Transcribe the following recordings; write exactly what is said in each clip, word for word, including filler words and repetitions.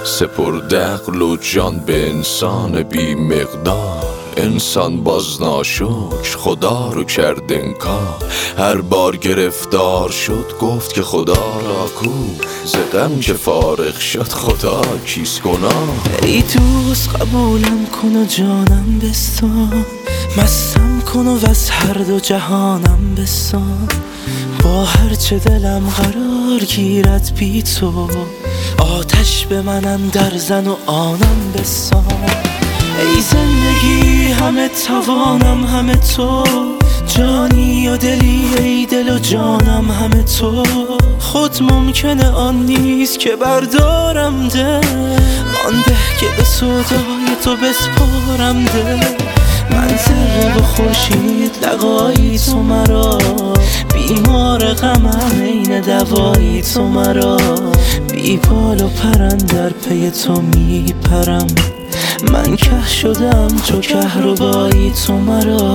سپرده عقل و جان به انسان بی مقدار. انسان باز ناشکر خدا رو کرد انکار. هر بار گرفتار شد گفت که خدا را کو. ز غم که فارغ شد خدا کیست گناه. ای دوست قبولم کن و جانم بستان، مستم کن و از هر دو جهانم بستان. با هرچه دلم قرار گیرد بی تو، آتش به منم در زن و آنم بسان. ای زندگی همه توانم همه تو، جانی و دلی ای دل و جانم همه تو. خود ممکنه آن نیست که بردارم دل، آن به که به سودای تو بسپارم دل. من ذره و خورشید لقایی تو مرا، بیمار غمم عین دوایی تو مرا. بی پال و پرند در پی تو میپرم، من که شدم چو کهربایی تو مرا.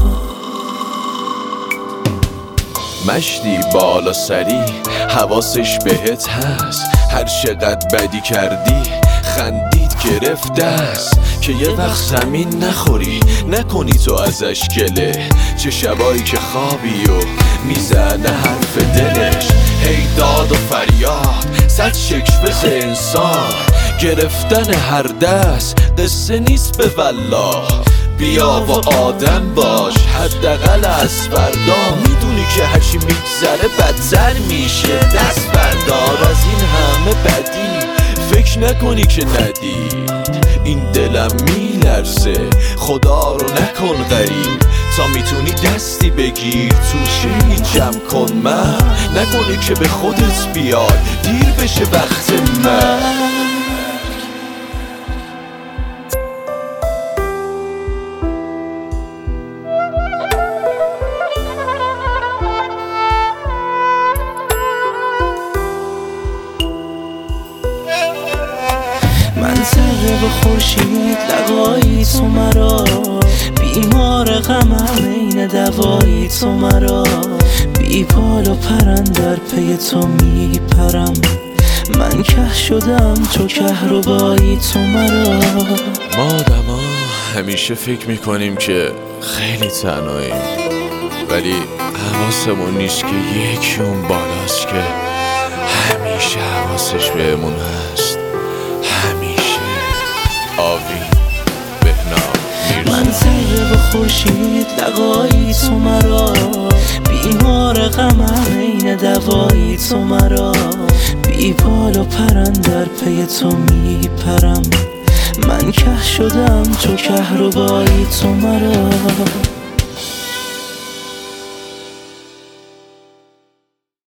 مشتی بالا سری حواسش بهت هست، هر چقدر بدی کردی خندید گرفت دست. که یه وقت زمین نخوری نکنی تو ازش گله، چه شبایی که خوابی و میزنه حرف دلش. هی داد و فریاد صد شکوه انسان، گرفتن هر دست قصه نیست به والله. بیا و آدم باش حداقل از فردا، میدونی که هرچی میگذره بدتر میشه. دست بردار از این همه بدی، فکر نکنی که ندید این دلم میلرزه. خدا رو نکن غریب، تا میتونی دستی بگیر توشه جمع کن. من نکنی که به خودت بیای دیر بشه وقت من. من ذره و خورشید لقایی تو مرا، بیمار غمم عین دوایی تو مرا. بی پال و پرند در پی تو میپرم، من که شدم چو کهربایی تو مرا. ما آدما همیشه فکر میکنیم که خیلی تنهاییم، ولی حواسمون نیست که یکی اون بالاست که همیشه حواسش بهمون هست. همیشه آوی بهنام میرزا. من ذره و خورشید لقایی تو مرا، بیمار غمم عین دوایی تو مرا. بی پال و پرند در پی تو میپرم، من که شدم چو کهربایی تو مرا.